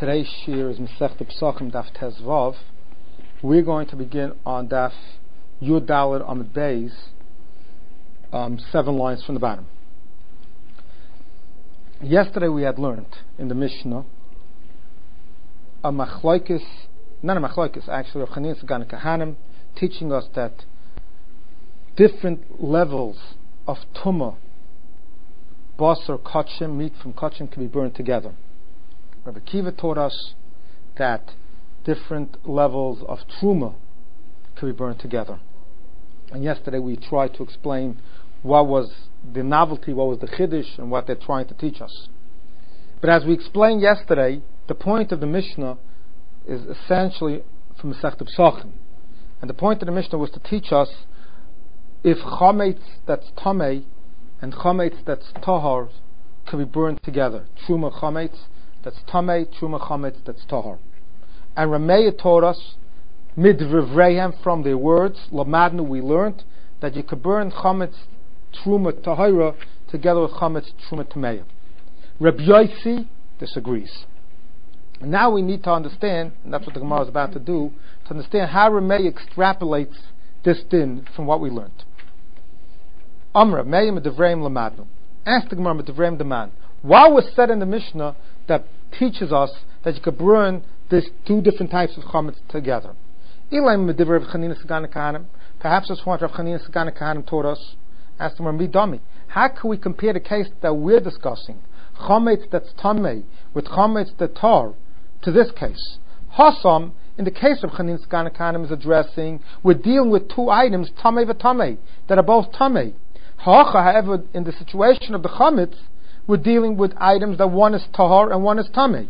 Today's shir is Masechta Pesachim Daf Tes Vav. We're going to begin on Daf Yud Daled Amud Beis, 7 lines from the bottom. Yesterday we had learned in the Mishnah a machlokes, not a machlokes, actually, Rav Chanina Sagan Kahanim, teaching us that different levels of tumah, basar, kachim, meat from kachim, can be burned together. Rabbi Akiva taught us that different levels of truma can be burned together. And yesterday we tried to explain what was the novelty, what was the chiddush, and what they're trying to teach us. But as we explained yesterday, the point of the Mishnah is essentially from Masechta Pesachim. And the point of the Mishnah was to teach us if chametz that's tamei and chametz that's tahar can be burned together. Truma chametz that's tamei, truma chametz that's tahar. And Rameya taught us midvrevrehem, from their words, lamadnu, we learned that you could burn chametz truma tahira together with chametz truma tameya. Rabbi Yossi disagrees. And now we need to understand, and that's what the Gemara is about to do, to understand how Rameya extrapolates this din from what we learned. Amra Meya medivreim lamadnu. Ask the Gemara medivreim deman. What was said in the Mishnah that teaches us that you could burn these two different types of chametz together? Perhaps that's what Rav Chanina Sagan Kahanim taught us. Asked him, Midami, how can we compare the case that we're discussing, chametz that's tamei with chametz that's tar, to this case? Hasam, in the case of Chanina Sagan Kahanim is addressing, we're dealing with two items, tamei v'tamei, that are both tamei. However, in the situation of the chametz, we're dealing with items that one is tahar and one is tamei.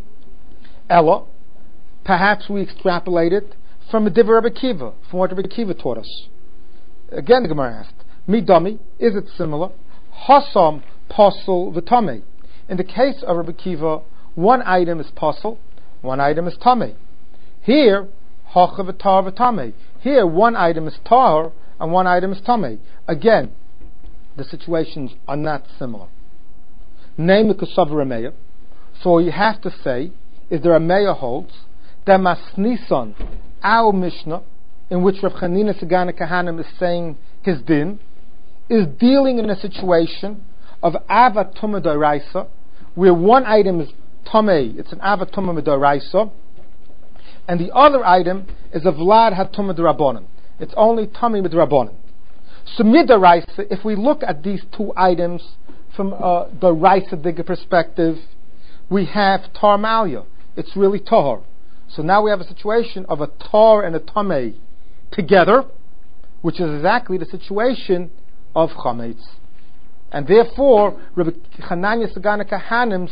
Ella, perhaps we extrapolate it from a divrei Rabbi Akiva, from what Rabbi Akiva taught us. Again, the Gemara asked, Midami, is it similar? Hasam posel v'tamei. In the case of Rabbi Akiva, one item is posel, one item is tamei. Here, hacha v'tar v'tamei. Here, one item is tahar and one item is tamei. Again, the situations are not similar. Name the Kasav Rameya. So you have to say, if the Rameya holds that Masnisan, our Mishnah, in which Rav Chanina Sagan Kahanim is saying his din, is dealing in a situation of Ava Tumah D'Oraisa, where one item is Tamei, it's an Ava Tumah D'Oraisa, and the other item is a Vlad HaTumah D'Rabbanan. It's only Tamei D'Rabbanan. So Mid'Oraisa, if we look at these two items from the Raisa Digga perspective, we have Tar Malya. It's really Tahar. So now we have a situation of a Tar and a Tamei together, which is exactly the situation of Chametz. And therefore, Rabbi Chananya Sagan Kahanim's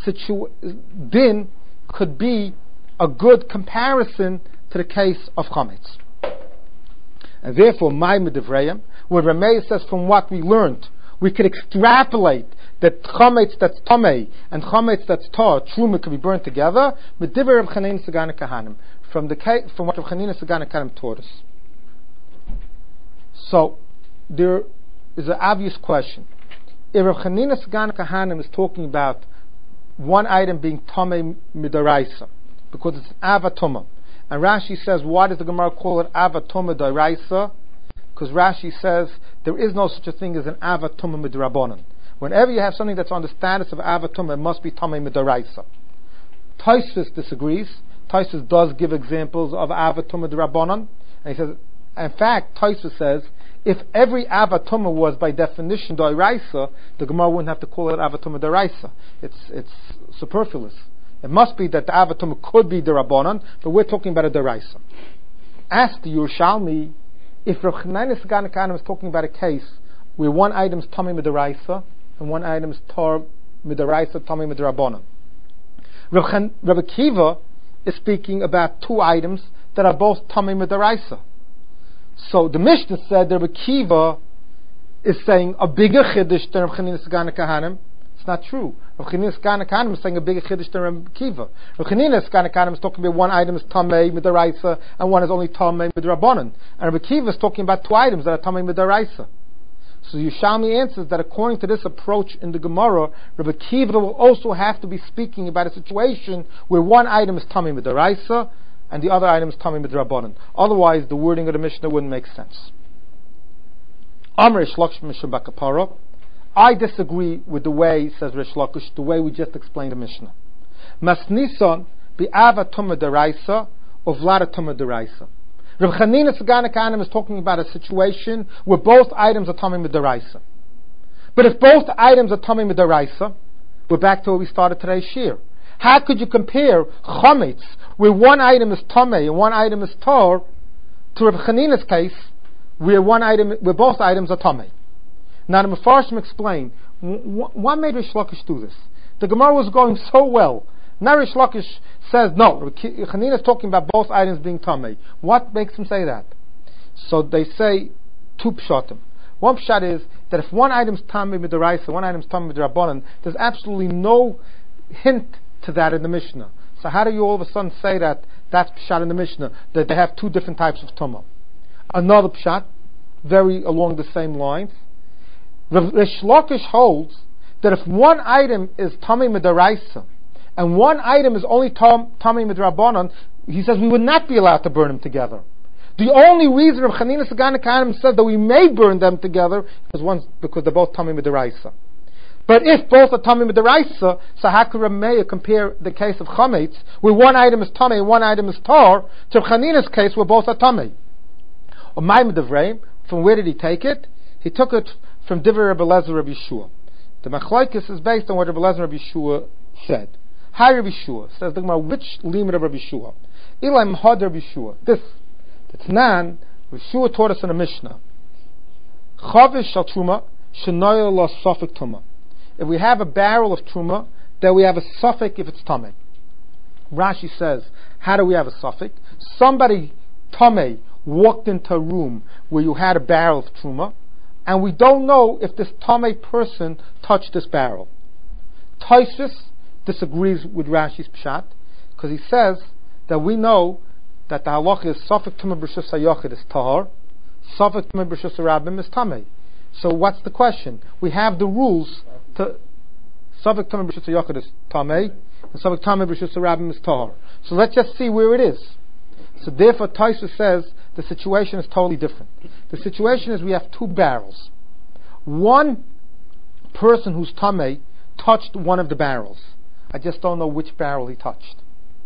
din could be a good comparison to the case of Chametz. And therefore, my Medivreim, where Rameya says from what we learned, we could extrapolate that chametz that's tamei and chametz that's tar, truma, can be burned together. Medivreim Rav Chanina Sagan Kahanim, from what Rav Chanina Sagan Kahanim taught us. So there is an obvious question. If Rav Chanina Sagan Kahanim is talking about one item being tamei midaraisa, because it's ava tumah, and Rashi says, why does the Gemara call it ava tumah daraisa? Because Rashi says there is no such a thing as an ava tumah midrabanan. Whenever you have something that's on the status of ava tumah, it must be tamei midaraisa. Tosfos disagrees. Tosfos does give examples of ava tumah midrabanan, and he says, in fact, Tosfos says if every ava tumah was by definition daraisa, the Gemara wouldn't have to call it ava tumah daraisa. It's superfluous. It must be that the ava tumah could be derabanan, but we're talking about a daraisa. Ask the Yerushalmi, if Rav Chanina Sagan Kahanim is talking about a case where one item is tamei midaraisa and one item is tar midaraisa, tamei midrabanan, Rav Akiva is speaking about two items that are both tamei midaraisa. So the Mishnah said that Rav Akiva is saying a bigger chiddush than Rav Chanina Sagan Kahanim. It's not true. Rav Chanina Sagan Kahanim is saying a bigger chiddush than Rav Akiva. Rav Chanina Sagan Kahanim is talking about one item is tamei midaraisa and one is only tamei midrabanan. And Rav Akiva is talking about two items that are tamei midaraisa. So Yerushalmi answers that according to this approach in the Gemara, Rabbi Kiva will also have to be speaking about a situation where one item is Tamei Midaraisa and the other item is Tamei Midrabanan. Otherwise, the wording of the Mishnah wouldn't make sense. Amr Rish Lakish Mishum Bakapara. I disagree with the way, says Rish Lakish, the way we just explained the Mishnah. Masnison bi'ava Tumah Daraisa or Vlada Tumah Daraisa. Rav Chanina Sagana Kahanim is talking about a situation where both items are Tamei Midaraisa. But if both items are Tamei Midaraisa, we're back to where we started today's shir. How could you compare Chometz, where one item is Tamei and one item is Tor, to Rav Chanina's case, where both items are Tamei? Now the Mefarshim explain, what made Rish Lakish do this? The Gemara was going so well. Now Rish Lakish says, no, Chanina is talking about both items being Tamei. What makes him say that? So they say two pshatim. One pshat is that if one item is Tamei Midaraisa, one item is Tamei Midrabanan, there's absolutely no hint to that in the Mishnah. So how do you all of a sudden say that that's pshat in the Mishnah, that they have two different types of Tumah? Another pshat, very along the same lines, Rish Lakish holds that if one item is Tamei Midaraisa and one item is only Tamei Midrabanan, he says we would not be allowed to burn them together. The only reason Rav Chanina Sagana Kahanim says that we may burn them together is because they're both Tamei Midaraisa. But if both are Tamei Midaraisa, so how could Rav Meir compare the case of Chometz, where one item is Tamei and one item is Tar, to Rav Chanina's case where both are Tamei? Or Maimon Devrei, from where did he take it? He took it from Divrei Rabbi Eliezer Rabbi Yeshua. The Machlokes is based on what Rabbi Eliezer Rabbi Yeshua said. Hi Rabbi Yeshua, says the Gemara, which limit of Rabbi Yeshua? Ilai Mahad Rabbi Yeshua. This, it's Nan, Rabbi Yeshua taught us in a Mishnah. Chavish shal Truma, shenoyel la safek Tuma. If we have a barrel of Truma, then we have a suffix if it's Tamei. Rashi says, how do we have a suffix? Somebody, Tamei, walked into a room where you had a barrel of Truma, and we don't know if this Tamei person touched this barrel. Tosfos disagrees with Rashi's pshat, because he says that we know that the halacha is Safek Tumah B'Rishus HaYachid is Tahar, Safek Tumah B'Rishus HaRabim is Tamei. So what's the question? We have the rules to Safek Tumah B'Rishus HaYachid is Tamei, and Safek Tumah B'Rishus HaRabim is Tahar. So let's just see where it is. So therefore Tosfos says the situation is totally different. The situation is we have two barrels. One person who's Tamei touched one of the barrels. I just don't know which barrel he touched.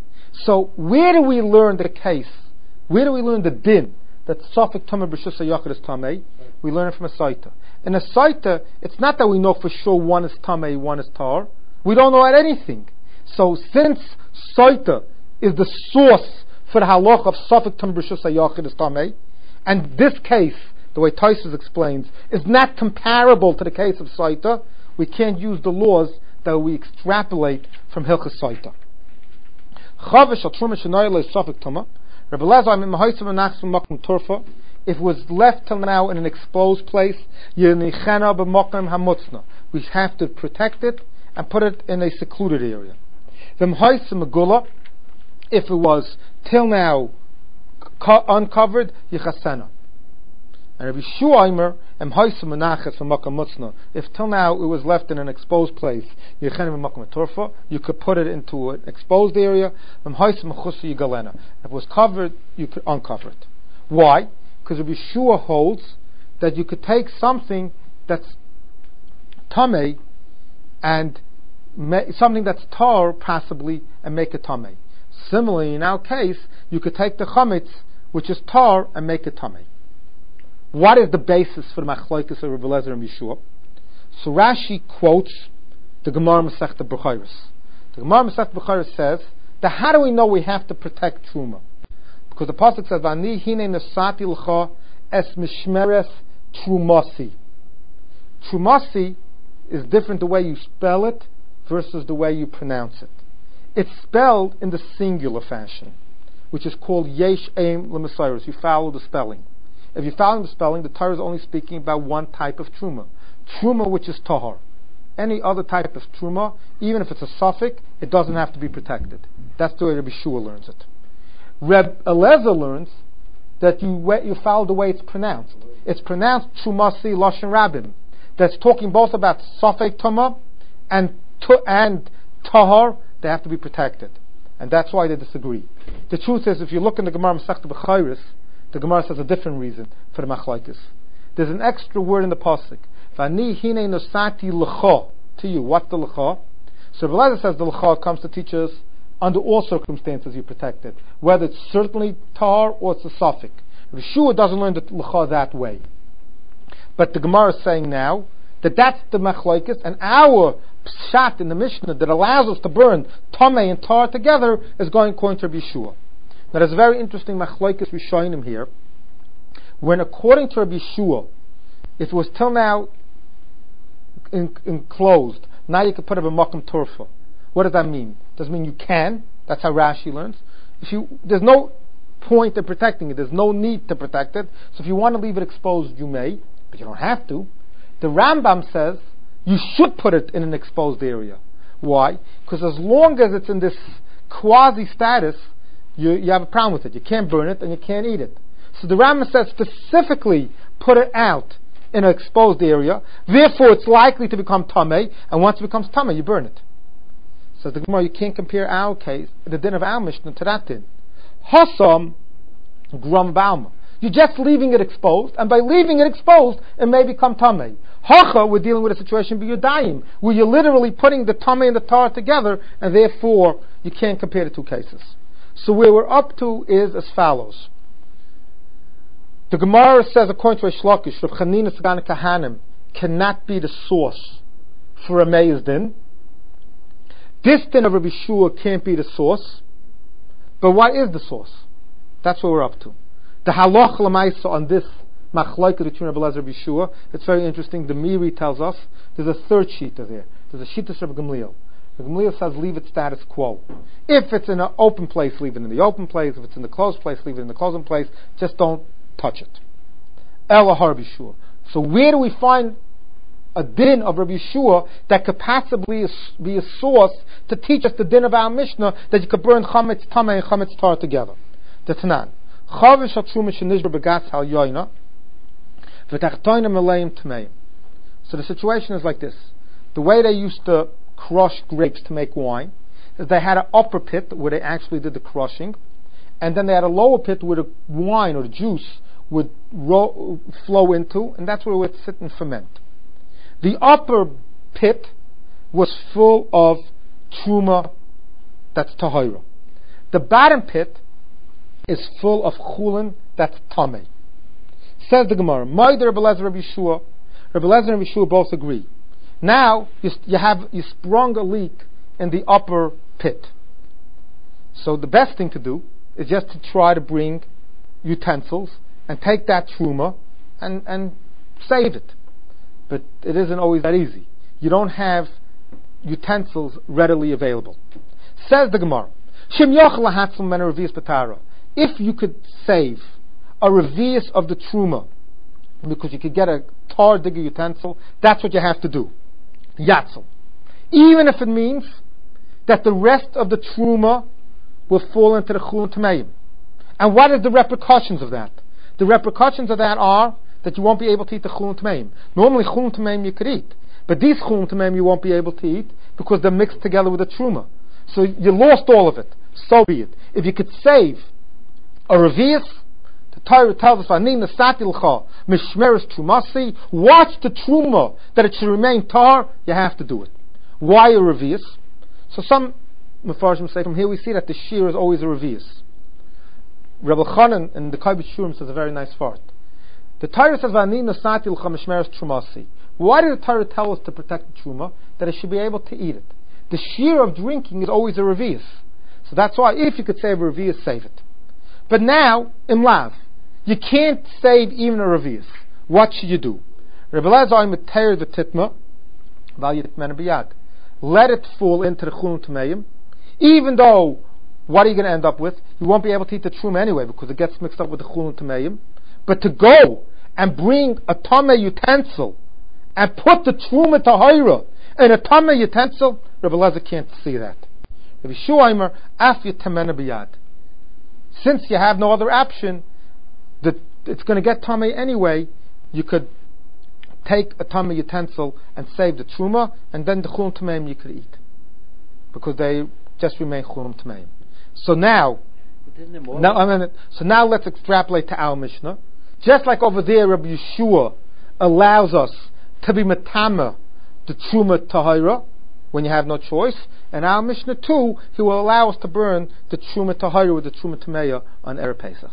So where do we learn the case? Where do we learn the din that Safek Tumah B'Rishus HaYachid is Tamei? We learn it from a Saita. In a Saita, it's not that we know for sure one is Tamei, one is Tar. We don't know anything. So since Saita is the source for the halach of Safek Tumah B'Rishus HaYachid is Tamei, and this case, the way Tosfos explains, is not comparable to the case of Saita, we can't use the laws that we extrapolate from Hilchos Saita. Chavish al Truma shenoyel is Safek Tumah. Rabbi Eliezer I'm in Mahaisim Anachs from Makom Turfa. If it was left till now in an exposed place, Yenichena b'Makom Hamutzna. We have to protect it and put it in a secluded area. The Mahaisim Megula, if it was till now uncovered, Yichasena. And Rabbi Shuaimer and Haisim Menachas from Makom Mutzna. If till now it was left in an exposed place, you could put it into an exposed area. If it was covered, you could uncover it. Why? Because Rabbi Shua holds that you could take something that's Tamei and something that's Tar possibly and make it Tamei. Similarly, in our case, you could take the Chometz, which is Tar, and make it Tamei. What is the basis for the Machlokes of Rabbi Eliezer and Yeshua? So Rashi quotes the Gemara Masechta B'Chayros. The Gemara Masechta B'Chayros says that how do we know we have to protect Truma? Because the pasuk says, "Vani hine nesati l'cha es mishmeres trumasi." Trumasi is different the way you spell it versus the way you pronounce it. It's spelled in the singular fashion, which is called yesh aim l'mesayros. You follow the spelling. If you follow the spelling, the Torah is only speaking about one type of truma. Truma, which is tahar. Any other type of truma, even if it's a suffix, it doesn't have to be protected. That's the way Rabbi Shua learns it. Rabbi Eliezer learns that you follow the way it's pronounced. It's pronounced trumasi lashon rabim. that's talking both about Safek Tumah and Tahar, they have to be protected. And that's why they disagree. The truth is, if you look in the Gemara Masechta B'chayris, the Gemara says a different reason for the machlokes. There's an extra word in the pasuk. V'ani hinei nosati l'cha, to you. What's the l'cha? So Rebbe Lezer says the l'cha comes to teach us under all circumstances you protect it, whether it's certainly tar or it's a suffix. Yeshua doesn't learn the l'cha that way. But the Gemara is saying now that that's the machlokes, and our pshat in the Mishnah that allows us to burn tamei and tar together is going according to Yeshua. Now there's a very interesting machlokes rishonim here. When according to Rabbi Yeshua, if it was till now enclosed, now you can put it in makom turfa. What does that mean? Does it mean you can? That's how Rashi learns. There's no point in protecting it. There's no need to protect it. So if you want to leave it exposed, you may, but you don't have to. The Rambam says you should put it in an exposed area. Why? Because as long as it's in this quasi status, you have a problem with it. You can't burn it and you can't eat it. So the Rambam says specifically put it out in an exposed area. Therefore, it's likely to become tamei, and once it becomes tamei, you burn it. So the Gemara, you can't compare our case, the din of our Mishnah, to that din. Hasam grum balma. You're just leaving it exposed, and by leaving it exposed, it may become tamei. Hacha, we're dealing with a situation b'yudayim, where you're literally putting the tamei and the tar together, and therefore you can't compare the two cases. So where we're up to is as follows. The Gemara says, according to Reish Lakish, Rav Chanina Sagan Kahanim cannot be the source for a Meis din. This din of Rabbi Shua can't be the source. But what is the source? That's what we're up to. The halach l'maisa on this machlokes between Rabbi Lezer and Rabbi Shua, it's very interesting. The Miri tells us there's a third shita there. There's a shita of Gamliel. The Gamliel says leave it status quo. If it's in an open place, leave it in the open place. If it's in the closed place, leave it in the closed place. Just don't touch it. Ela Rabbi Shua. So where do we find a din of Rabbi Shua that could possibly be a source to teach us the din of our Mishnah that you could burn chametz tamei and chametz tar together? The Tanan. Chavish hatruma shenishbar begatz hal yoina v'tachtoina meleim tameim. So the situation is like this. The way they used to crush grapes to make wine is they had an upper pit where they actually did the crushing, and then they had a lower pit where the wine or the juice would flow into, and that's where it would sit and ferment. The upper pit was full of truma, that's tahira. The bottom pit is full of chulin, that's tamei. Says the Gemara, Ma'id Rebbe Lezer Rabbi Shua. Rebbe Lezer and Rabbi Shua both agree. Now you sprung a leak in the upper pit. So the best thing to do is just to try to bring utensils and take that truma and save it. But it isn't always that easy. You don't have utensils readily available. Says the Gemara, if you could save a revius of the truma, because you could get a tar digger utensil, that's what you have to do. Yatzel. Even if it means that the rest of the truma will fall into the chulin tameim. And what are the repercussions of that? The repercussions of that are that you won't be able to eat the chulin tameim. Normally chulin tameim you could eat, but these chulin tameim you won't be able to eat because they're mixed together with the truma. So you lost all of it. So be it. If you could save a revius, the Torah tells us, "Anin nasati l'cha mishmeres trumasi." Watch the truma that it should remain tar. You have to do it. Why a revius? So some Mefarshim say from here we see that the shear is always a revius. Rebbe Chanan in the Kaibet Shurim says a very nice part. The Torah says, "V'ani nasati l'cha mishmeres trumasi." Why did the Torah tell us to protect the truma? That it should be able to eat it. The shear of drinking is always a revius. So that's why if you could save a revius, save it. But now, in Lav, you can't save even a revius. What should you do? Rebbe Lezer meteir the titma, let it fall into the chulin tameim, even though, what are you going to end up with? You won't be able to eat the truma anyway because it gets mixed up with the chulin tameim. But to go and bring a tamei utensil and put the truma tahira in a tamei utensil, Rebbe Lezer can't see that. Rebbe Shua Aimer, af yitamena biyad. Since you have no other option, that it's going to get tamei anyway, you could take a tummy utensil and save the truma, and then the chulum tameim you could eat, because they just remain chulum tameim. So now, so now let's extrapolate to our Mishnah. Just like over there, Rabbi Yeshua allows us to be metama the truma tahira when you have no choice, and our Mishnah too, he will allow us to burn the truma tahira with the truma tameya on Erev Pesach.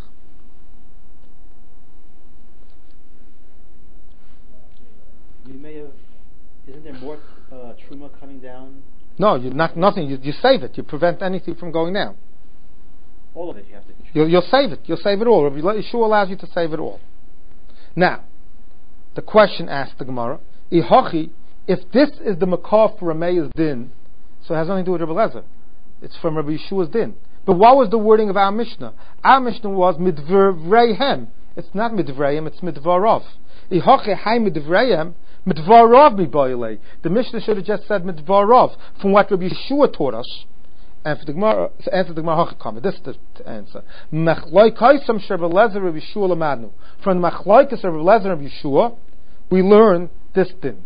Isn't there more truma coming down? No, nothing. You save it. You prevent anything from going down. All of it you have to. You'll save it. You'll save it all. Rabbi Yeshua allows you to save it all. Now, the question asked the Gemara: Ihochi, if this is the makar for Rameya's din, so it has nothing to do with Rabbi Lezer. It's from Rabbi Yeshua's din. But what was the wording of our Mishnah? Our Mishnah was midvrayhem. It's not midvrayhem. It's midvarov. Ihochi hay midvrayhem. Midvarov miboyle. The Mishnah should have just said midvarov, from what Rabbi Yeshua taught us. And for the Gemara, answer the Gemara Hachakam. This is the answer. Machloikaisam Rabbi Lezer Rabbi Yeshua lamadnu. From the Machloikas of Rabbi Lezer Rabbi Yeshua, we learn this din.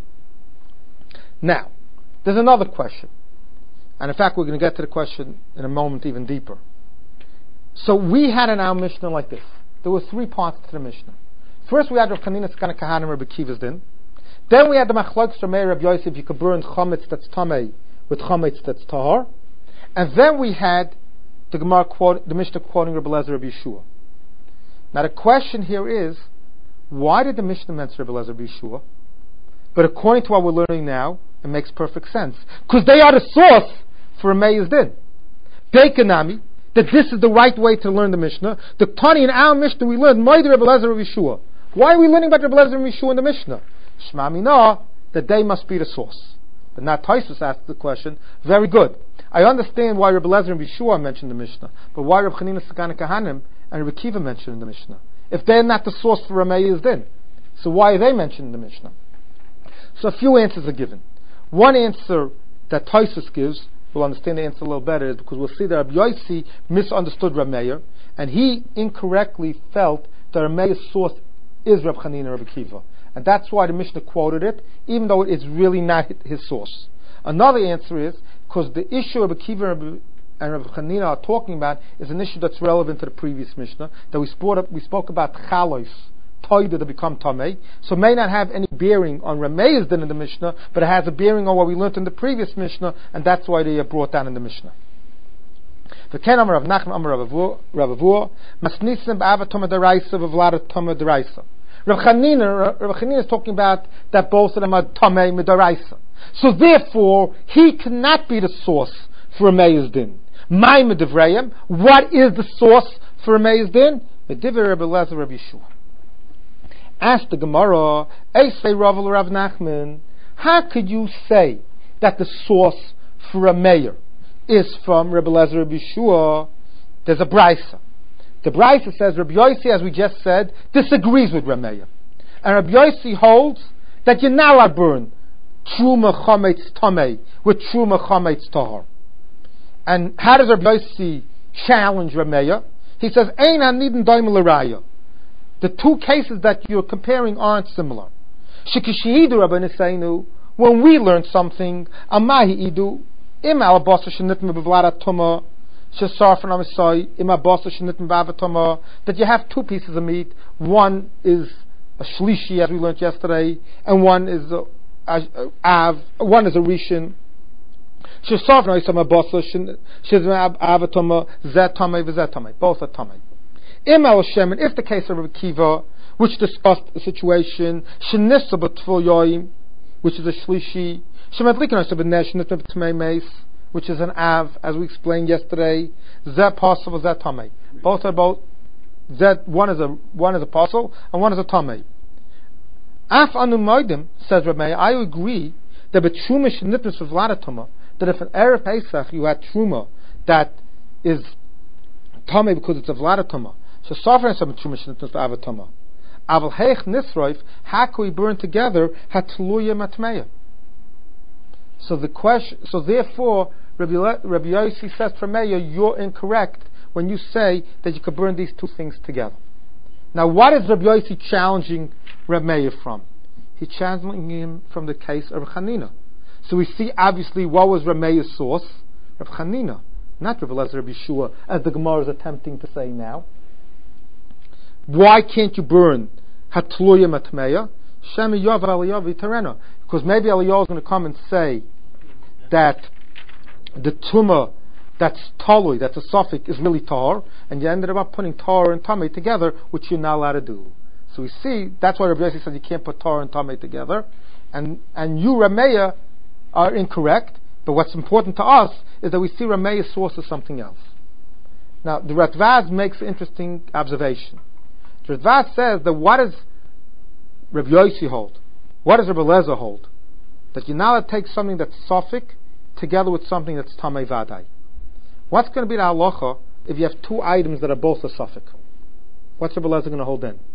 Now, there's another question, and in fact, we're going to get to the question in a moment, even deeper. So we had in our Mishnah like this. There were three parts to the Mishnah. First, we had Rav Chanina Sakana Kahanim Rabbi Kiva's din. Then we had the Machloikas Rabbi Rabbi Yosef. You could burn chametz that's tamei with chametz that's tahar. And then we had the Gemara the Mishnah quoting Rabbi Lezer Rabbi Yeshua. Now the question here is, why did the Mishnah mention Rabbi Lezer Rabbi Yeshua? But according to what we're learning now, it makes perfect sense, because they are the source for Rameya's din. Beikanami, that this is the right way to learn the Mishnah. The Tani in our Mishnah we learned Moed Rabbi Lezer Rabbi Yeshua. Why are we learning about Rabbi Lezer Rabbi Yeshua in the Mishnah? Shema Mina, that they must be the source. But not Taisus asked the question. Very good. I understand why Rabbi Lezer and Yeshua mentioned the Mishnah, but why Rabbi Chanina Sakana Kahanim and Rabbi Kiva mentioned in the Mishnah? If they're not the source for Rameya's din, so why are they mentioned in the Mishnah? So a few answers are given. One answer that Taisus gives, we'll understand the answer a little better, is because we'll see that Rabbi Yossi misunderstood Rameya, and he incorrectly felt that Rameya's source is Rabbi Chanina and Rabbi Kiva. And that's why the Mishnah quoted it, even though it's really not his source. Another answer is, because the issue Rabbi Kiva and Rabbi Chanina are talking about is an issue that's relevant to the previous Mishnah, that we spoke about Chalos, Toida to become Tamei, so it may not have any bearing on Rameya's din in the Mishnah, but it has a bearing on what we learned in the previous Mishnah, and that's why they are brought down in the Mishnah. V'ken amar Rav Nachman amar Rav Avur, masnisim b'ava toma deraisa v'vlada toma deraisa. Rav Chanina is talking about that both of them are Tamei midaraisa. So therefore, he cannot be the source for Rameya's din. My medevrayim, what is the source for Rameya's din? Medivir Rabbi Lezer Rabbi Yeshua. Ask the Gemara, Eisei Rav Rav Nachman, how could you say that the source for Rameya is from Rabbi Lezer Rabbi Yeshua? There's a brisa. The brisa says Rabbi Yossi, as we just said, disagrees with Rameya, and Rabbi Yossi holds that you're not allowed to burn truma chametz tamei with truma chametz tahar. And how does Rabbi Yossi challenge Rameya? He says, Ein hanidin doimel l'raya. The two cases that you're comparing aren't similar. Shekishihidu Rabbi Nisainu, when we learn something, amahi idu im alabasa shenitme bevlada tuma shesarfan amisai im alabasa shenitme bavatuma, that you have two pieces of meat. One is a shlishi, as we learned yesterday, and one is one is a rishon. Shesarfan amisai mabasa shenitme bavatuma zet tamei v'zet tamei. Both are tamei. Imel Hashem, and if the case of Rabbi Kiva, which discussed the situation, Shenissa b'tful yoyim, which is a shlishi, Shemadlikin b'nesh nitmei b'tmei meis, which is an av, as we explained yesterday, Zeh possible, Zeh tamei. Both are both. Zeh, one is a possible and one is a tamei. Af anu moedim, says Rabbi, I agree that b'truma shenitmei v'vladatuma, that if an Erev Pesach you had truma that is tamei because it's a vladatuma. So suffering some truma shenitmei v'avatuma. Aval heich nisroif, how can we burn together hatluya matmeya? So the question, so therefore, Rabbi Yossi says to Rameya, you're incorrect when you say that you could burn these two things together. Now, what is Rabbi Yossi challenging Rameya from? He's channeling him from the case of Chanina. So we see obviously what was Rameya's source, Rav Chanina, not Rav Elazar Rabbi Yeshua, as the Gemara is attempting to say now. Why can't you burn Hatluya Matmeya? Shemi Yav Eliyav Terena. Because maybe Eliyahu is going to come and say that the Tumah that's Talui, that's a suffix, is really Tar, and you ended up putting Tar and Tamei together, which you're not allowed to do. So we see, that's why Rabbi Yossi says you can't put Tar and Tamei together, and you, Rameya, are incorrect, but what's important to us is that we see Rameya's source as something else. Now, the Ratvaz makes an interesting observation. The Ratvaz says that what does Rabbi Yossi hold? What does Rabbi Elazar hold? That you're not allowed to take something that's suffix together with something that's Tamei Vadai. What's going to be the halacha if you have two items that are both a suffix? What's Rabbi Elazar going to hold in?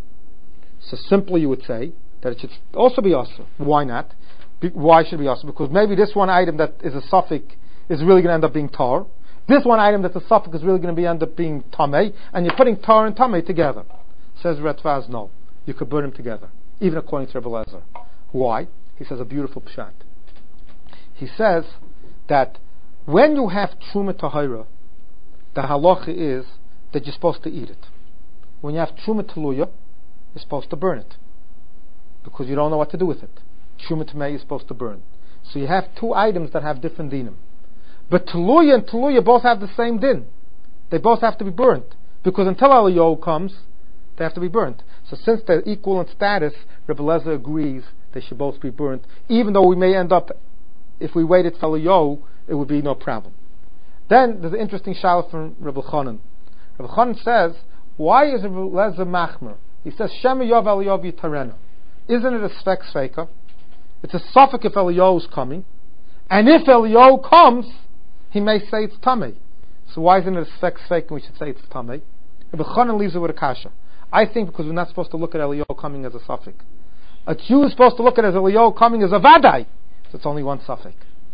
So simply you would say that it should also be asur. Why not? Why should it be asur? Because maybe this one item that is a suffix is really going to end up being tar. This one item that's a suffix is really going to end up being tamei, and you're putting tar and tamei together. Says Ratvaz, no. You could burn them together, even according to Rabbi Elazar. Why? He says a beautiful pshat. He says that when you have Truma Tahira, the halacha is that you're supposed to eat it. When you have Truma Taluya, you're supposed to burn it. Because you don't know what to do with it. Truma Tamei is supposed to burn. So you have two items that have different dinim. But Taluya and Taluya both have the same din. They both have to be burnt. Because until Eliyahu comes, they have to be burnt. So since they're equal in status, Rabbi Elazar agrees they should both be burnt. Even though we may end up, if we waited for Eliyahu, it would be no problem. Then there's an interesting shaila from Rabbi Chanan. Rabbi Chanan says, why is Rabbi Elazar machmer? He says, Shema Yov Eliyahu Yitarena. Isn't it a svek sveika? It's a suffix if Eliyahu is coming. And if Eliyahu comes, he may say it's tamei. So why isn't it a svek sveika and we should say it's tamei? Rabbi Chanan leaves it with a kasha. I think because we're not supposed to look at Eliyahu coming as a suffix. A Jew is supposed to look at it as Eliyahu coming as a vadai. So it's only one suffix.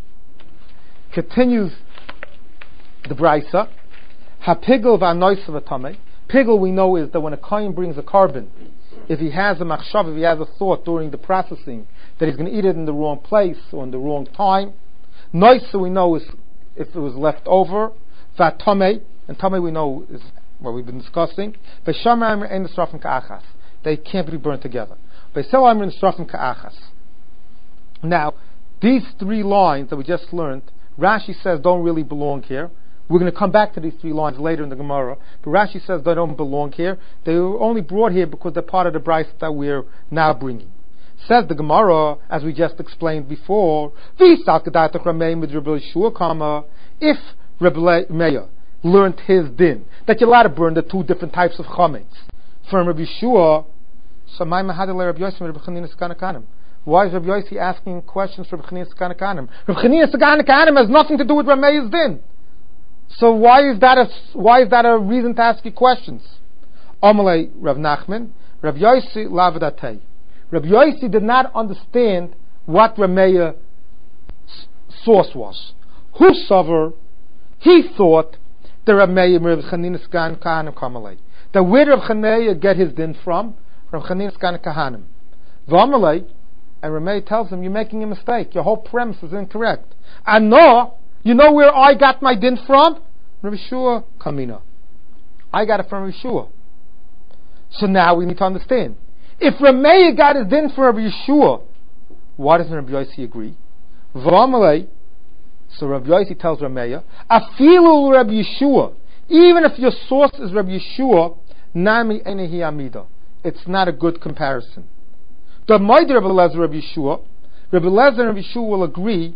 Continues the Braisa. Hapigel v'anois v'tamei. Pigel we know is that when a kohen brings a carbon, if he has a machshav, if he has a thought during the processing that he's going to eat it in the wrong place or in the wrong time. Noisa we know is if it was left over. V'tamei, and tamei we know is what we've been discussing. V'shamar ein nisrafim ka'achas. They can't be burnt together. V'sel amr nisrafim ka'achas. Now, these three lines that we just learned, Rashi says don't really belong here. We're going to come back to these three lines later in the Gemara, but Rashi says they don't belong here. They were only brought here because they're part of the Bryce that we're now bringing. Says the Gemara, as we just explained before, if Rabbi Meir learned his din, that you're allowed to burn the two different types of chametz from Rabbi Yeshua, so why is Rabbi Yossi asking questions from Rabbi Chanina Sakana Kahanim? Rabbi Chanina Sakana Kahanim has nothing to do with Rameya's din. So why is that a reason to ask you questions? Amalei Rav Nachman, Rabbi Yossi Lavadatei. Rabbi Yossi did not understand what Rameya's source was. Who suffered? He thought that Rameya Rabbi Chanina Sakana Kahanim Kamalei. That where Rabbi Chanina get his din from? Rabbi Chanina Sakana Kahanim. V'amalei. And Ramey tells him, you're making a mistake. Your whole premise is incorrect. And no, you know where I got my din from? Rabbi Yeshua Kamina. I got it from Rabbi Yeshua. So now we need to understand. If Ramey got his din from Rabbi Yeshua, why doesn't Rabbi Yossi agree? V'amalei. So Rabbi Yossi tells Ramey, Afilu Rabbi Yeshua. Even if your source is Rabbi Yeshua, Nami Enehi Amida. It's not a good comparison. The Maidir Rabbi Elazar Rabbi Yeshua, Rabbi Elazar and Rabbi Yeshua will agree.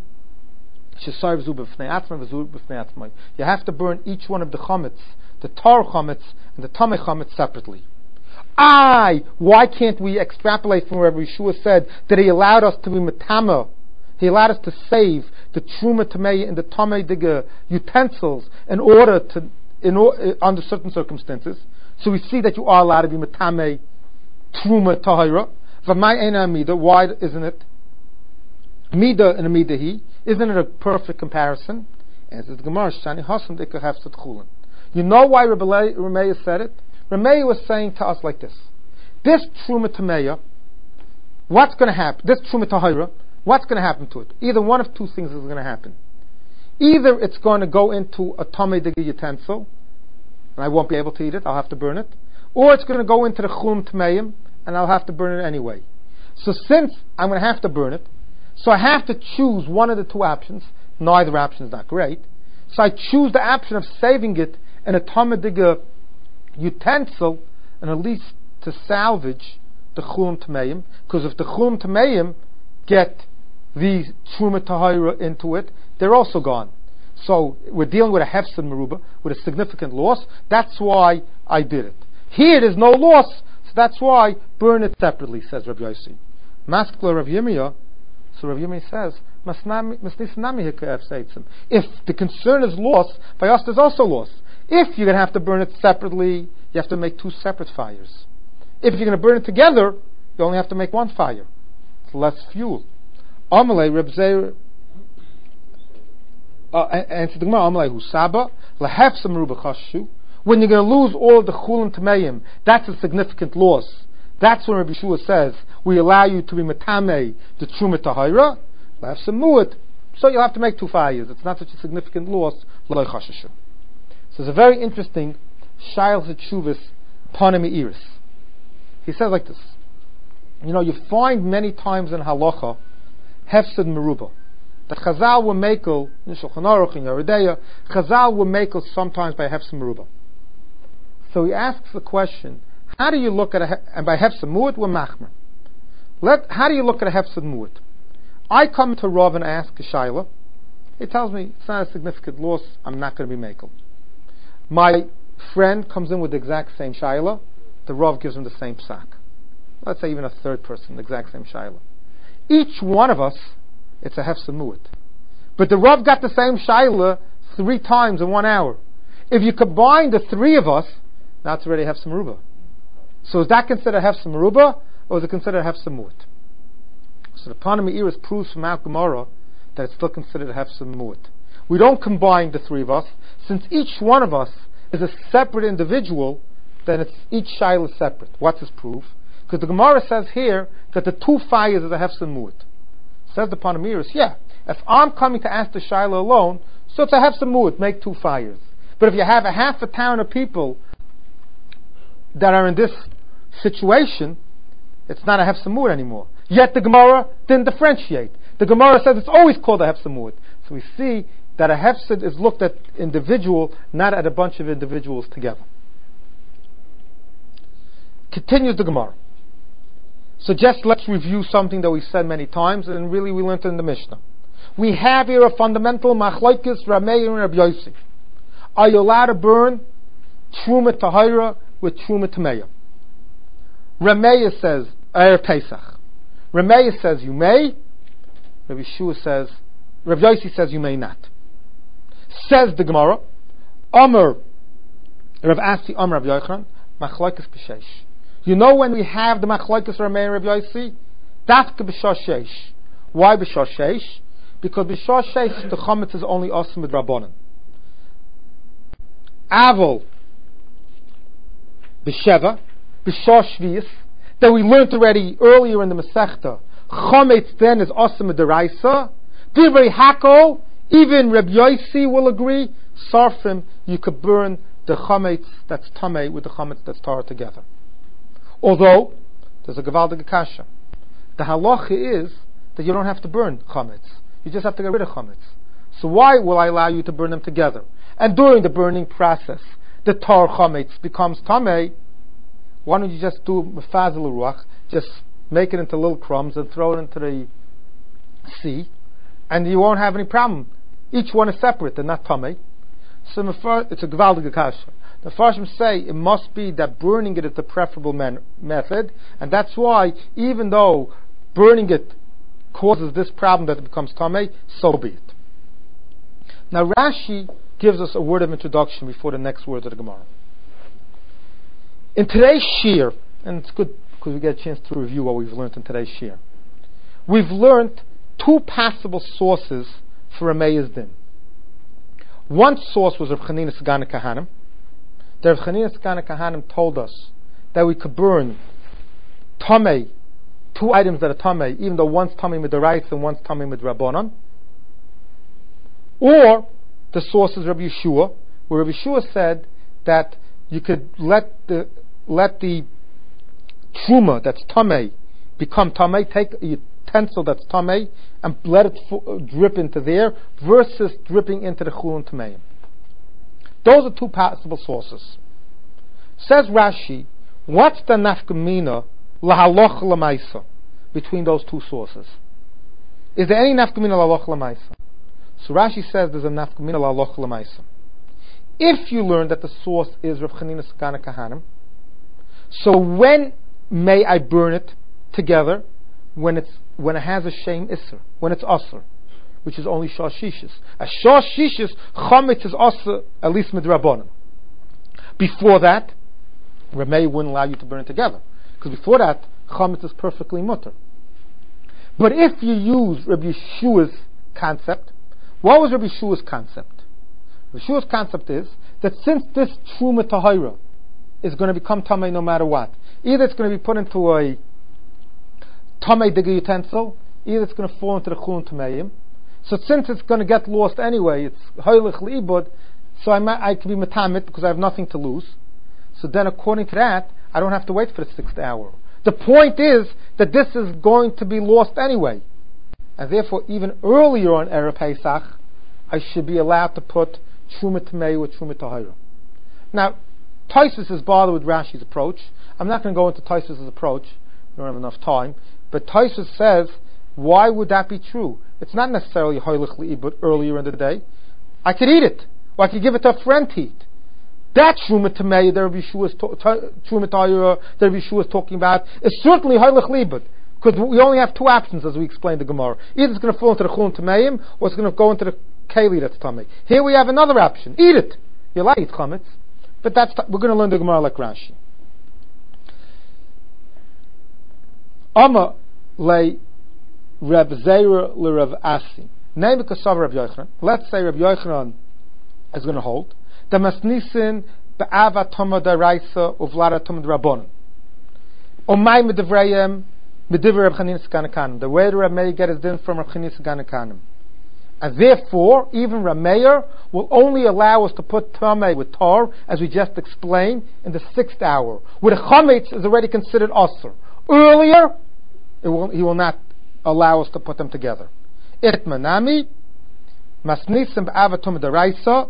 You have to burn each one of the chametz, the tar chametz and the tamei chametz separately. Why can't we extrapolate from where Rabbi Yeshua said that he allowed us to be metama? He allowed us to save the truma tamei and the tamei diga utensils in order under certain circumstances. So we see that you are allowed to be metame truma tahira. Why isn't it? Mida and Midahi, isn't it a perfect comparison? Answers the Gemara, Shani Hasam Dikahafsat Chulin. You know why Rameya said it? Rameya was saying to us like this. This Truma Tameya what's going to happen? This Truma Tahira, what's going to happen to it? Either one of two things is going to happen. Either it's going to go into a Tamei Digi utensil, and I won't be able to eat it, I'll have to burn it. Or it's going to go into the Chum Tmeim, and I'll have to burn it anyway. So since I'm going to have to burn it, so I have to choose one of the two options. Neither option is not great. So I choose the option of saving it in a Tamei Digi utensil, and at least to salvage the Chum Tmeim, because if the Chum Tmeim get the Truma Tahira into it, they're also gone. So we're dealing with a Hefsed Meruba, with a significant loss. That's why I did it. Here there's no loss, so that's why burn it separately, says Rabbi Yossi. Maskla Rav Yirmiyah, so Rav Yirmiyah says, if the concern is loss, by us there's also loss. If you're going to have to burn it separately, you have to make two separate fires. If you're going to burn it together, you only have to make one fire. It's less fuel. Amalei Reb Zeir answer the Gemara, Amalei Husaba lahefsem meruba chashu. When you're going to lose all of the chulin tameim, that's a significant loss. That's when Rabbi Shua says we allow you to be metamei the truma tahira lahefsem muad. So you'll have to make two fires. It's not such a significant loss. Lo chashashu. So it's a very interesting Shail Hetshuvas Panami Iris. He says like this. You find many times in halacha hefsed meruba that Chazal were makel in Shulchan Aruch in Yeridea. Chazal were makel sometimes by hefsed meruba. So he asks the question: how do you look at and by hefsed muad we're machmer? How do you look at a hefsed muad? I come to Rav and ask a shaila. He tells me it's not a significant loss. I'm not going to be makel. My friend comes in with the exact same shaila. The Rav gives him the same psak. Let's say even a third person, the exact same shaila. Each one of us, it's a hefsed muad. But the Rav got the same shaila 3 times in 1 hour. If you combine the 3 of us, now it's already hefsed meruba. So is that considered hefsed meruba, or is it considered hefsed muad? So the Panami Iris proves from Mount Gemara that it's still considered hefsed muad. We don't combine the 3 of us. Since each one of us is a separate individual, then it's each shaila is separate. What's his proof? Because the Gemara says here that the 2 fires is a hefsed muad. Says the Panami Iris, if I'm coming to ask the shaila alone, so it's a hefsed muad, make 2 fires. But if you have a half a town of people that are in this situation, it's not a hefsed muad anymore. Yet the Gemara didn't differentiate. The Gemara says it's always called a hefsed muad. So we see that a hefsed is looked at individual, not at a bunch of individuals together. Continues the Gemara. So just let's review something that we said many times, and really we learned it in the Mishnah. We have here a fundamental machlokes Ramei and Rabbi Yossi. Are you allowed to burn Truma Tahira with Truma Tameya? Ramei says, Pesach. Ramei says you may. Rabbi Yossi says you may not. Says the Gemara, Amar Rav Asi Amar Rav Yochanan, machlokes b'sheish. When we have the machlokes Ramei and Rav Yossi, dafka b'shah sheish. Why b'shah sheish? Because b'shah sheish the chametz is only asim with rabbanon. Avol b'sheva b'shah shvius that we learned already earlier in the Masechta. Chametz then is asim with deraisa. Divrei Hakol, even Rabbi Yossi will agree. Sarfim, you could burn the chametz that's tamei with the chametz that's tar together. Although there's a gevaldige kasha. The halacha is that you don't have to burn chametz. You just have to get rid of chametz. So why will I allow you to burn them together? And during the burning process, the tar chametz becomes tamei. Why don't you just do mefazel ruach? Just make it into little crumbs and throw it into the sea, and you won't have any problem. Each one is separate, they're not tamei. So it's a gevaldige kasha. The Farshim say it must be that burning it is the preferable method, and that's why, even though burning it causes this problem that it becomes tamei, so be it. Now Rashi gives us a word of introduction before the next words of the Gemara. In today's shir, and it's good because we get a chance to review what we've learned in today's shir, we've learned 2 possible sources for Ramei's din. One source was Rav Chanina Sagana Kahanim. The Rav Chanina Sagana Kahanim told us that we could burn tamei two items that are tamei, even though one's tamei midaraisa and one's tamei midrabanan. Or the source is Rabbi Yeshua, where Rabbi Yeshua said that you could let the truma that's tamei become tamei, take a utensil that's tamei and let it drip into there, versus dripping into the chulun tameim. Those are two possible sources. Says Rashi, what's the nafkamina lahaloch lamaisa between those two sources? Is there any nafkamina lahaloch lamaisa? So Rashi says there's a nafkamina lahaloch lamaisa. If you learn that the source is Rav Chanina Sakana Kahanim, so when may I burn it together? When it has a shame isser, when it's asr, which is only shashishis. A shashishis chametz is asr at least midrabanan. Before that, Ramei wouldn't allow you to burn it together, because before that chametz is perfectly mutter. But if you use Rabbi Yeshua's concept, what was Rabbi Yeshua's concept? Rabbi Yeshua's concept is that since this truma tahira is going to become tamei no matter what, either it's going to be put into a tamei digga utensil, either it's going to fall into the chulun tameim. So since it's going to get lost anyway, it's hoilich liibud, so I can be metamit because I have nothing to lose. So then according to that, I don't have to wait for the 6th hour. The point is that this is going to be lost anyway. And therefore, even earlier on Erev Pesach, I should be allowed to put Truma Tamei with Truma Tahira. Now, Tosfos is bothered with Rashi's approach. I'm not going to go into Tosfos' approach. We don't have enough time. But Tosfos says, why would that be true? It's not necessarily Hoilich Li'ibut earlier in the day. I could eat it. Or I could give it to a friend to eat. That Truma Tamei that Rabbi Yeshua is talking about is certainly Hoilich Li'ibut. Because we only have two options, as we explained the Gemara. Either it's going to fall into the Chulun Tameim, or it's going to go into the Keli that's Tamei. Here we have another option. Eat it. You like it, Chametz. But we're going to learn the Gemara like Rashi. Amma le Reb Zeira le Reb Asi. Name because of Reb Yochanan. Let's say Reb Yochanan is going to hold. The Masnisin be'ava Toma daraisa uvlara Toma drabonin. Omay medevrayim. The way the Ramei get his din from Rav Chanina Sakana Kahanim. And therefore, even Rameir will only allow us to put Tamei with Tar, as we just explained, in the 6th hour, where the Chametz is already considered Asr. Earlier, he will not allow us to put them together. Itmanami, Masnisim B'avatum Daraisa,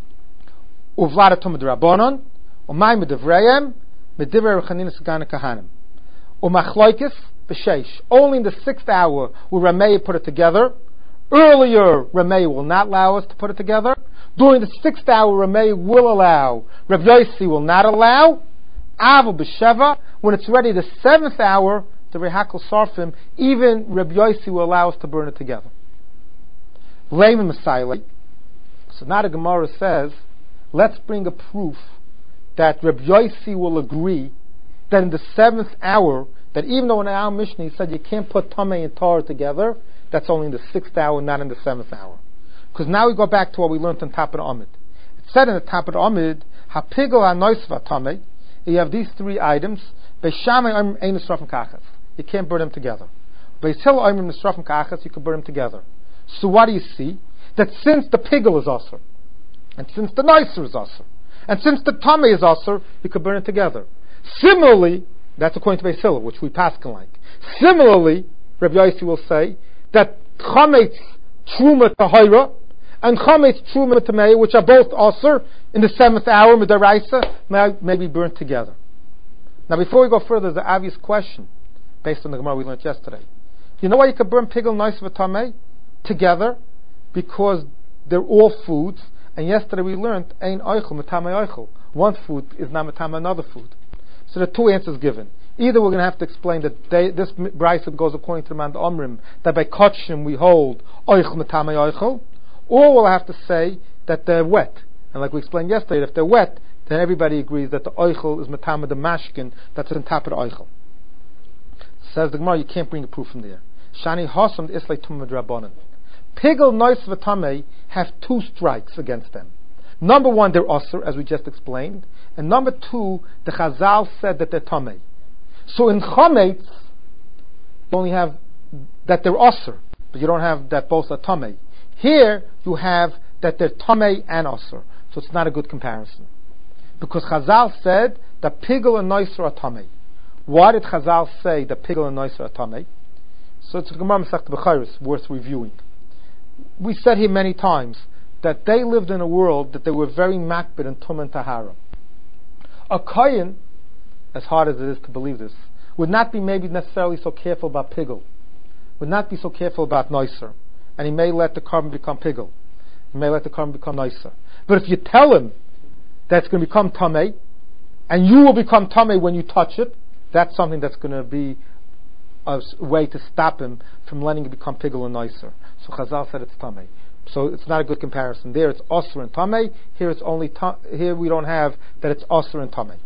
Uvladatum Drabonon, Umay Medevrayim, Medivre Rav Chanina Sakana Kahanim. Umachloikis, B'sheish. Only in the 6th hour will Ramei put it together. Earlier, Ramei will not allow us to put it together. During the 6th hour, Ramei will allow. Rav Yossi will not allow. Aval B'sheva. When it's ready, the 7th hour, the Rehakal Sarfim, even Rav Yossi will allow us to burn it together. Leiman Messiah. So now the Gemara says, let's bring a proof that Rav Yossi will agree that in the 7th hour, that even though in our Mishnah he said you can't put Tamei and Tar together, that's only in the 6th hour, not in the 7th hour. Because now we go back to what we learned on top of the Amid. It said in the top of the Amid, Hapigel HaNoisva Tamei, you have these 3 items, Beishamai Omer Ein Nisrafim Kachas. You can't burn them together. Beisil Omer Nisrafim Kachas, you can burn them together. So what do you see? That since the Pigel is Asr, and since the Noiser is Asr, and since the Tamei is Asr, you can burn it together. Similarly, that's according to Beis Hillel, which we paskin like. Similarly, Rabbi Yossi will say that Chametz Truma Tahira and Chametz Truma Tamei, which are both Asr in the 7th hour, Midaraisa, may be burnt together. Now, before we go further, there's an obvious question based on the Gemara we learned yesterday. You know why you could burn Pigel, Noisva, Tamei together? Because they're all foods, and yesterday we learned Ein Oichel, Metamei Oichel. One food is not Metamei another food. So there are 2 answers given. Either we're going to have to explain that this brisa goes according to the man Omrim, that by Kotshim we hold Oichel Metamei Oichel, or we'll have to say that they're wet. And like we explained yesterday, if they're wet, then everybody agrees that the Oichel is Metamei the Mashkin, that's on top of the Oichel. Says the Gemara, you can't bring a proof from there. Shani Hosam Islay Tumad Rabbanan. Pigel, Noisva, Tamei have 2 strikes against them. Number 1, they're Asr, as we just explained. And number 2, the Chazal said that they're Tamei. So in Chametz, you only have that they're osir, but you don't have that both are tamei. Here you have that they're tamei and osir, so it's not a good comparison. Because Chazal said that pigel and noiser are tamei. Why did Chazal say that pigel and noiser are tamei? So it's a Gemara Masechet Bechoros worth reviewing. We said here many times that they lived in a world that they were very makbid and tum and tahara. A kohen, as hard as it is to believe this, would not be maybe necessarily so careful about pigel, would not be so careful about noiser, and he may let the carbon become pigel, he may let the carbon become noiser. But if you tell him that it's going to become tamei, and you will become tamei when you touch it, that's something that's going to be a way to stop him from letting it become pigel and noiser. So Chazal said it's tamei. So it's not a good comparison. There it's osir and tamei. Here it's only here we don't have that it's osir and tamei.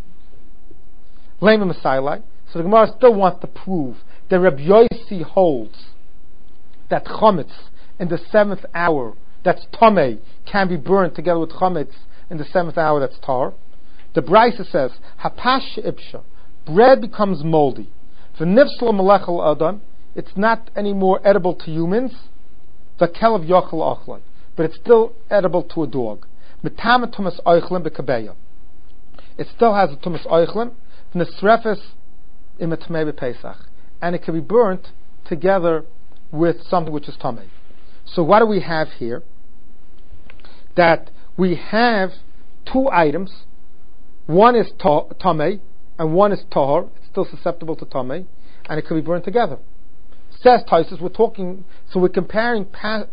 Lema Masailai. So the Gemara still wants to prove that Rabbi Yossi holds that chametz in the 7th hour, that's tamei, can be burned together with chametz in the 7th hour, that's tar. The Brisa says, Hapash ibsha, bread becomes moldy. V'nifsla melechel adam, it's not anymore edible to humans. V'kelev yochel ochlai, but it's still edible to a dog. Mitama tumas oichlin b'kabeya. It still has a tumas oichlin. V'nesrefes imetmei b'pesach, and it can be burnt together with something which is tamei. So what do we have here? That we have two items. One is tamei, and one is tahor. It's still susceptible to tamei, and it can be burned together. Says Taisus, we're comparing pash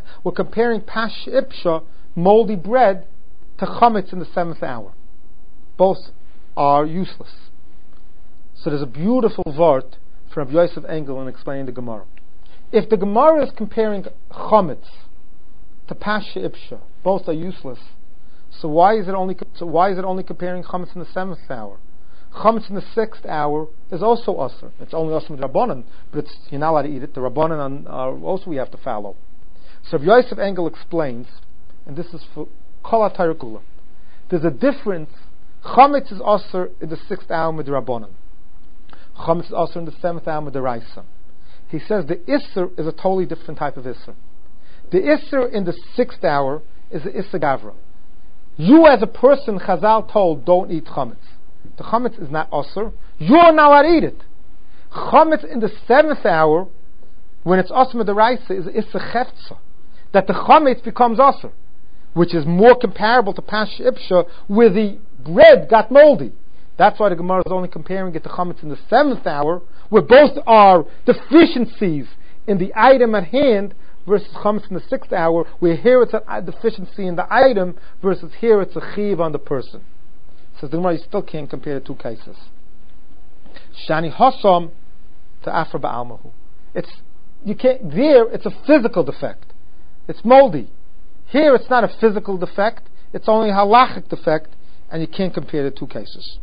ipsha, moldy bread, to chametz in the 7th hour. Both are useless. So there's a beautiful vart from Rabbi Yosef Engel in explaining the Gemara. If the Gemara is comparing chametz to pash ipsha, both are useless. So why is it only comparing chametz in the 7th hour? Chametz in the 6th hour is also osir. It's only osir with Rabbanan, but you're not allowed to eat it. The Rabbanan are also we have to follow. So Rabbi Yosef Engel explains, and this is for Kol HaTorah Kula. There's a difference. Chametz is osir in the 6th hour with Rabbanan. Chametz is osir in the 7th hour with the Raisa. He says the Isser is a totally different type of Isser. The Isser in the 6th hour is the Isser Gavra. You as a person, Chazal told, don't eat chametz. The chametz is not osir. You're not allowed to eat it. Chametz in the 7th hour, when it's osir d'oraisa, is issa cheftza, that the chametz becomes osir, which is more comparable to pash ipsha, where the bread got moldy. That's why the Gemara is only comparing it to chametz in the 7th hour, where both are deficiencies in the item at hand, versus chametz in the 6th hour, where here it's a deficiency in the item, versus here it's a chiv on the person. Says the Gemara, you still can't compare the two cases. Shani Hossam to Afra Ba'almahu. It's a physical defect. It's moldy. Here it's not a physical defect, it's only a halachic defect, and you can't compare the two cases.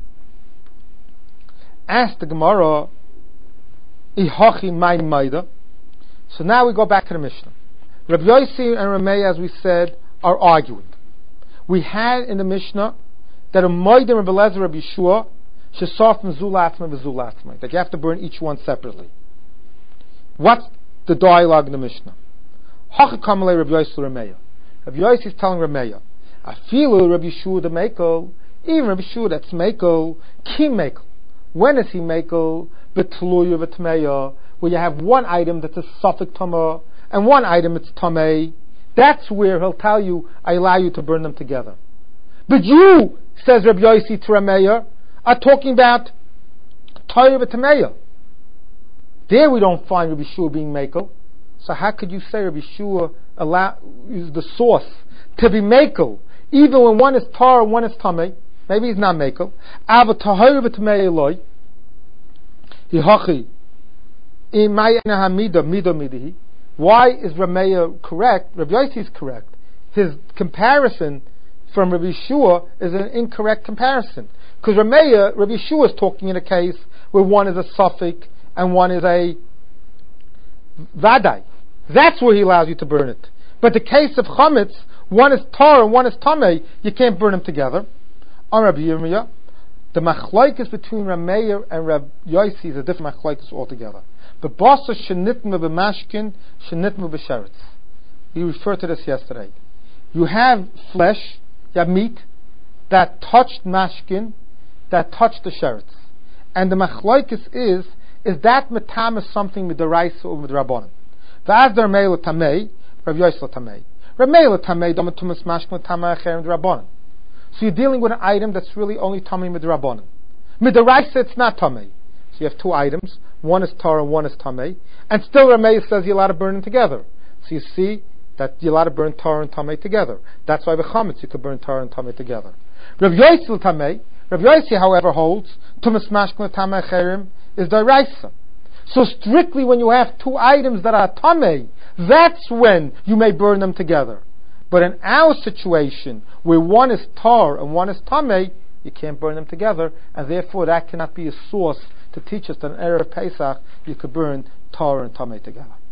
Ask the Gemara, Ihochi Mai Maida. So now we go back to the Mishnah. Rabbi Yossi and Rameh, as we said, are arguing. We had in the Mishnah that a Moedim Rabbi Lezer Rabbi Yeshua shesaf mezulatzma v'zulatzma, that you have to burn each one separately. What's the dialogue in the Mishnah? Hacha kamalei Rabbi Yossi Rameya. Rabbi Yossi is telling Rameya, Afilu Rabbi Yeshua the Mekel, even Rabbi Yeshua that's Mekel, ki Mekel. When is he Mekel? Betluya v'tmeya, where you have one item that's a suffix tamah and one item it's tamei. That's where he'll tell you, I allow you to burn them together. But you, says Rabbi Yossi to Rameya, are talking about Torah v'Tameya. There we don't find Rabbi Shua being Mekel. So how could you say Rabbi Shua is the source to be Mekel, even when one is Torah and one is Tamei? Maybe he's not Mekel. Ava Torah v'Tameya loy. Hihachi. Why is Rameya correct? Rabbi Yossi is correct. His comparison from Rabbi Yeshua is an incorrect comparison. Because Rabbi Yeshua is talking in a case where one is a suffix and one is a vadai. That's where he allows you to burn it. But the case of chametz, one is tar and one is tamei, you can't burn them together. On Rabbi Yirmiyah, the machlokes between Rameya and Rabbi Yossi is a different machlokes altogether. The basa shenitma b'mashkin, shenitma b'sheretz. We referred to this yesterday. You have flesh, you have meat, that touched mashkin, that touched the sheretz. And the machloikis is that metam is something with the raisa or with the rabbanon? V'az der meila tamei, Rav Yosel tamei. Rav Meila tamei, domatumas mashkin tamei acher with the rabbanon. So you're dealing with an item that's really only tamei with the rabbanon. With the raisa it's not tamei. So you have two items, one is Torah and one is tamei, and still Rav Meila says you're allowed to burn them together. So you see that you're allowed to burn Torah and tamei together. That's why with chametz you could burn Torah and tamei together. Rav Yosel tamei, Rav Yossi, however, holds tumas mashkin tamei acherim is deraisa. So strictly when you have two items that are tamei, that's when you may burn them together. But in our situation, where one is tar and one is tamei, you can't burn them together, and therefore that cannot be a source to teach us that in Erev Pesach you could burn tar and tamei together.